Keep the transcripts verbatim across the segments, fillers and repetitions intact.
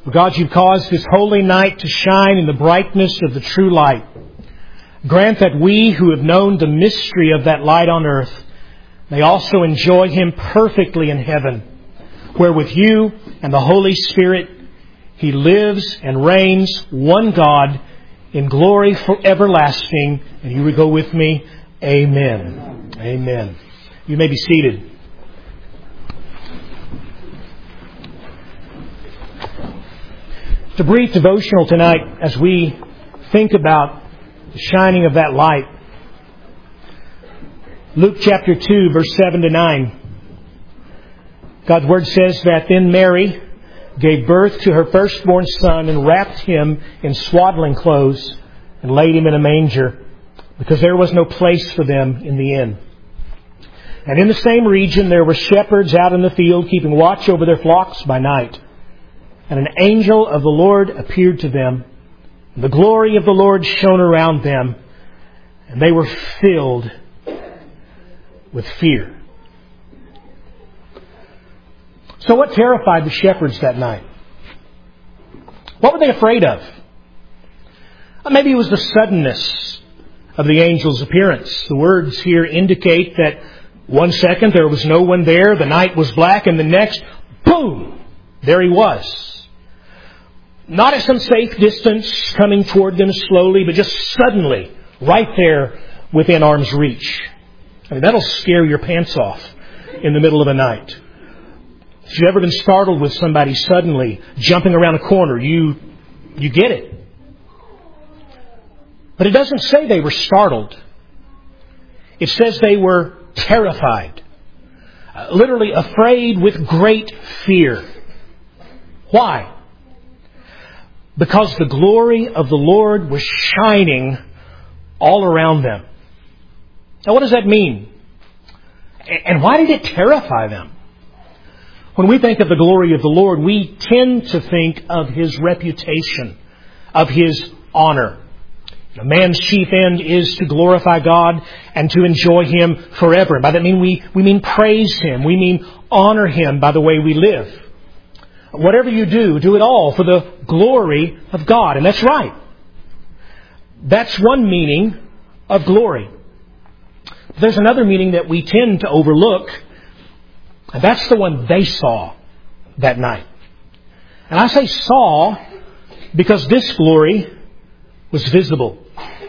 God, You've caused this holy night to shine in the brightness of the true light. Grant that we who have known the mystery of that light on earth may also enjoy Him perfectly in heaven, where with You and the Holy Spirit He lives and reigns, one God, in glory for everlasting. And you would go with me. Amen. Amen. You may be seated. It's a brief devotional tonight as we think about the shining of that light. Luke chapter two, verse seven to nine. God's Word says that then Mary gave birth to her firstborn son and wrapped Him in swaddling clothes and laid Him in a manger, because there was no place for them in the inn. And in the same region there were shepherds out in the field keeping watch over their flocks by night. And an angel of the Lord appeared to them, and the glory of the Lord shone around them, and they were filled with fear. So what terrified the shepherds that night? What were they afraid of? Maybe it was the suddenness of the angel's appearance. The words here indicate that one second there was no one there, the night was black, and the next, boom, there he was. Not at some safe distance, coming toward them slowly, but just suddenly, right there within arm's reach. I mean, that'll scare your pants off in the middle of the night. If you've ever been startled with somebody suddenly jumping around a corner, you you get it. But it doesn't say they were startled. It says they were terrified. Uh, literally afraid with great fear. Why? Because the glory of the Lord was shining all around them. Now what does that mean? And why did it terrify them? When we think of the glory of the Lord, we tend to think of His reputation, of His honor. A man's chief end is to glorify God and to enjoy Him forever. And by that mean we, we mean praise Him. We mean honor Him by the way we live. Whatever you do, do it all for the glory of God. And that's right. That's one meaning of glory. But there's another meaning that we tend to overlook. And that's the one they saw that night. And I say saw because this glory was visible.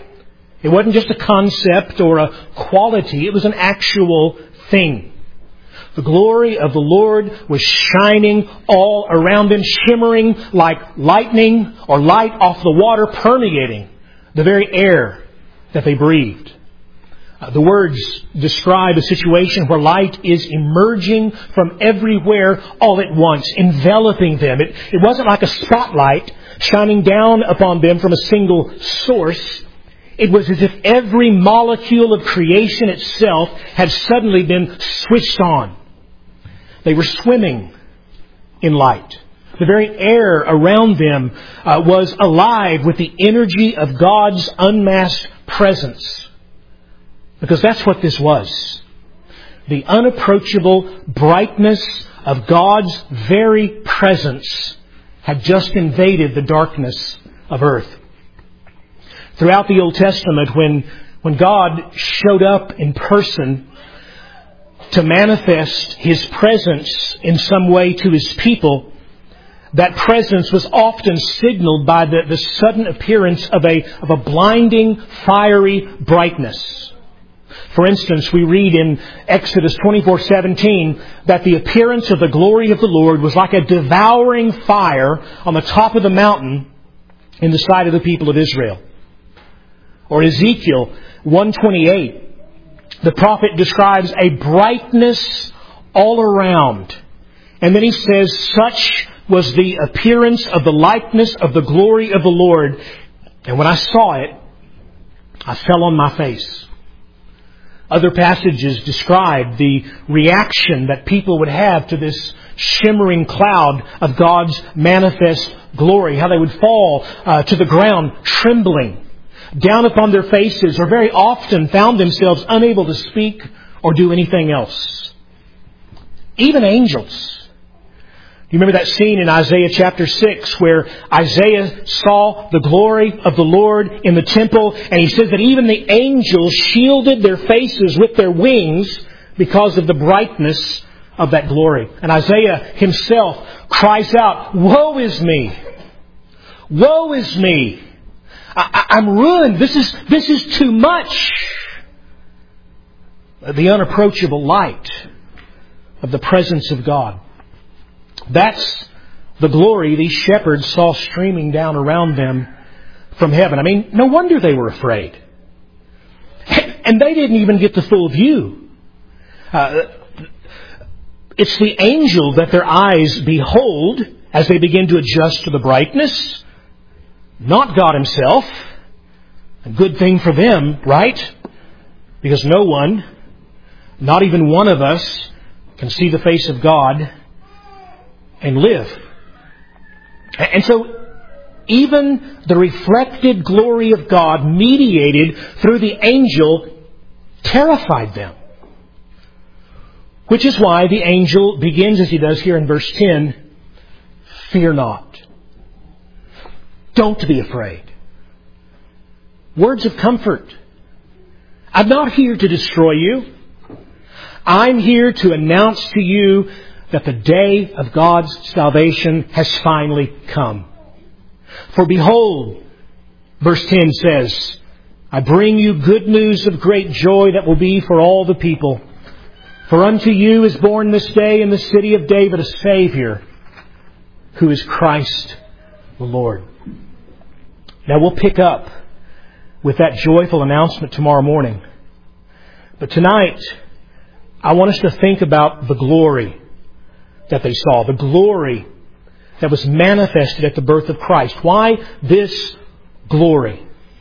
It wasn't just a concept or a quality. It was an actual thing. The glory of the Lord was shining all around them, shimmering like lightning or light off the water, permeating the very air that they breathed. Uh, the words describe a situation where light is emerging from everywhere all at once, enveloping them. It, it wasn't like a spotlight shining down upon them from a single source. It was as if every molecule of creation itself had suddenly been switched on. They were swimming in light. The very air around them uh, was alive with the energy of God's unmasked presence. Because that's what this was. The unapproachable brightness of God's very presence had just invaded the darkness of earth. Throughout the Old Testament, when, when God showed up in person to manifest His presence in some way to His people, that presence was often signaled by the, the sudden appearance of a, of a blinding, fiery brightness. For instance, we read in Exodus twenty-four seventeen that the appearance of the glory of the Lord was like a devouring fire on the top of the mountain in the sight of the people of Israel. Or Ezekiel one twenty-eight, the prophet describes a brightness all around. And then he says, such was the appearance of the likeness of the glory of the Lord. And when I saw it, I fell on my face. Other passages describe the reaction that people would have to this shimmering cloud of God's manifest glory. How they would fall uh, to the ground trembling, down upon their faces, or very often found themselves unable to speak or do anything else. Even angels You remember that scene in Isaiah chapter six where Isaiah saw the glory of the Lord in the temple, and he says that even the angels shielded their faces with their wings because of the brightness of that glory. And Isaiah himself cries out, "Woe is me! Woe is me! I, I'm ruined. This is, this is too much." The unapproachable light of the presence of God. That's the glory these shepherds saw streaming down around them from heaven. I mean, no wonder they were afraid. And they didn't even get the full view. Uh, it's the angel that their eyes behold as they begin to adjust to the brightness, not God Himself. A good thing for them, right? Because no one, not even one of us, can see the face of God and live. And so even the reflected glory of God mediated through the angel terrified them. Which is why the angel begins as he does here in verse ten, "Fear not." Don't be afraid. Words of comfort. I'm not here to destroy you. I'm here to announce to you that the day of God's salvation has finally come. For behold, verse ten says, "I bring you good news of great joy that will be for all the people. For unto you is born this day in the city of David a Savior, who is Christ the Lord." Now we'll pick up with that joyful announcement tomorrow morning. But tonight, I want us to think about the glory that they saw. The glory that was manifested at the birth of Christ. Why this glory?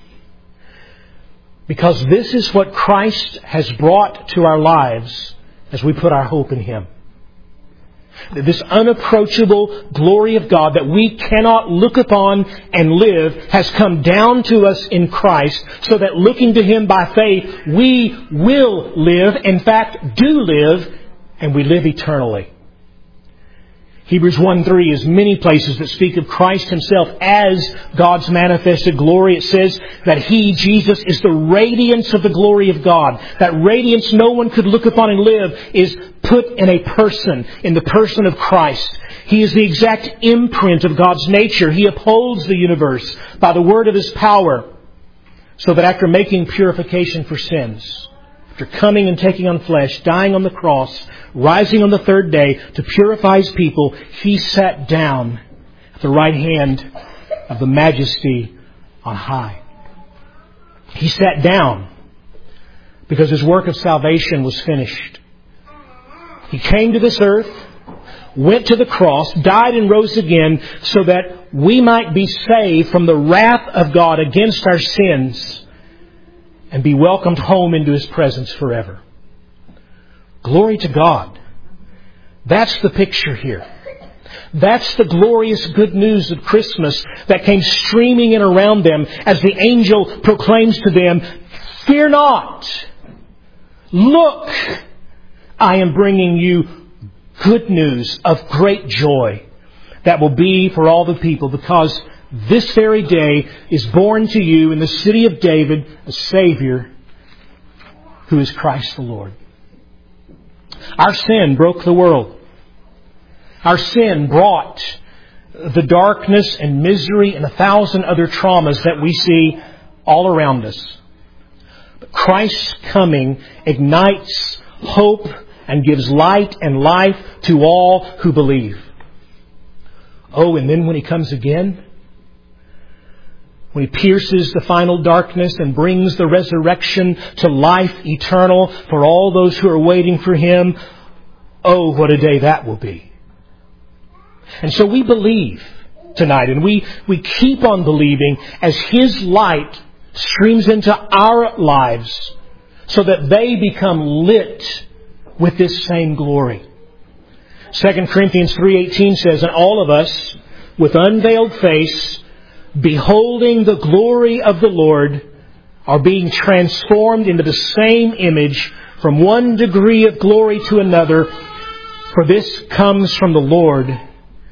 Because this is what Christ has brought to our lives as we put our hope in Him. This unapproachable glory of God that we cannot look upon and live has come down to us in Christ, so that looking to Him by faith, we will live, in fact do live, and we live eternally. Hebrews one three is many places that speak of Christ Himself as God's manifested glory. It says that He, Jesus, is the radiance of the glory of God. That radiance no one could look upon and live is put in a person, in the person of Christ. He is the exact imprint of God's nature. He upholds the universe by the word of His power, so that after making purification for sins, after coming and taking on flesh, dying on the cross, rising on the third day to purify His people, He sat down at the right hand of the Majesty on high. He sat down because His work of salvation was finished. He came to this earth, went to the cross, died and rose again so that we might be saved from the wrath of God against our sins and be welcomed home into His presence forever. Glory to God. That's the picture here. That's the glorious good news of Christmas that came streaming in around them as the angel proclaims to them, "Fear not. Look, I am bringing you good news of great joy that will be for all the people, because this very day is born to you in the city of David a Savior, who is Christ the Lord." Our sin broke the world. Our sin brought the darkness and misery and a thousand other traumas that we see all around us. But Christ's coming ignites hope and gives light and life to all who believe. Oh, and then when He comes again, when He pierces the final darkness and brings the resurrection to life eternal for all those who are waiting for Him, oh, what a day that will be. And so we believe tonight, and we, we keep on believing as His light streams into our lives so that they become lit with this same glory. Second Corinthians three eighteen says, "And all of us, with unveiled face, beholding the glory of the Lord, are being transformed into the same image from one degree of glory to another. For this comes from the Lord,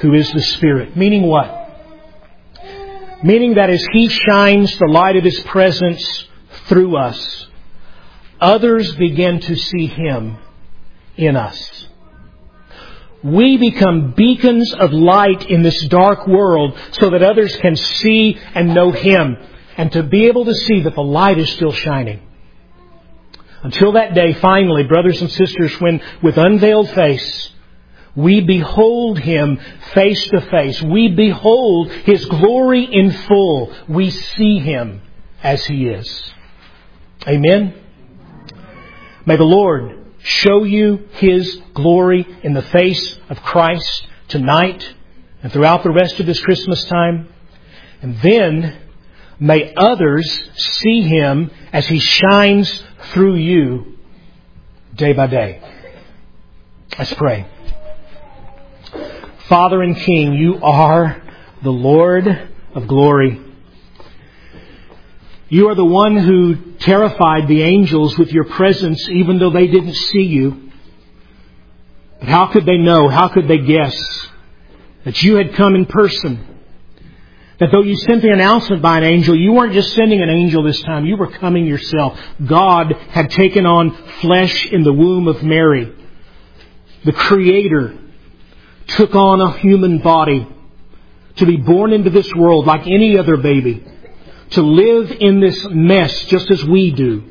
who is the Spirit. Meaning what? Meaning that as He shines the light of His presence through us, others begin to see Him in us. We become beacons of light in this dark world so that others can see and know Him, and to be able to see that the light is still shining. Until that day, finally, brothers and sisters, when with unveiled face, we behold Him face to face. We behold His glory in full. We see Him as He is. Amen. May the Lord show you His glory in the face of Christ tonight and throughout the rest of this Christmas time. And then may others see Him as He shines through you day by day. Let's pray. Father and King, You are the Lord of glory. You are the one who terrified the angels with Your presence even though they didn't see You. But how could they know, how could they guess that You had come in person? That though You sent the announcement by an angel, You weren't just sending an angel this time, You were coming Yourself. God had taken on flesh in the womb of Mary. The Creator took on a human body to be born into this world like any other baby, to live in this mess just as we do,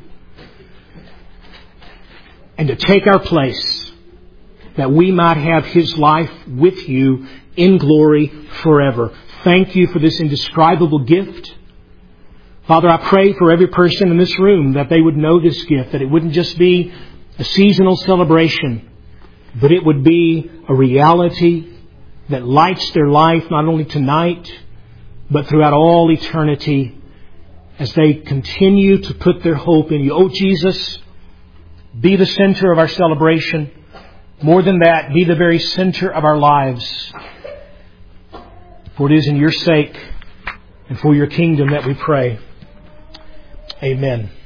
and to take our place that we might have His life with You in glory forever. Thank You for this indescribable gift. Father, I pray for every person in this room that they would know this gift, that it wouldn't just be a seasonal celebration, but it would be a reality that lights their life not only tonight, but throughout all eternity as they continue to put their hope in You. Oh, Jesus, be the center of our celebration. More than that, be the very center of our lives. For it is in Your sake and for Your kingdom that we pray. Amen.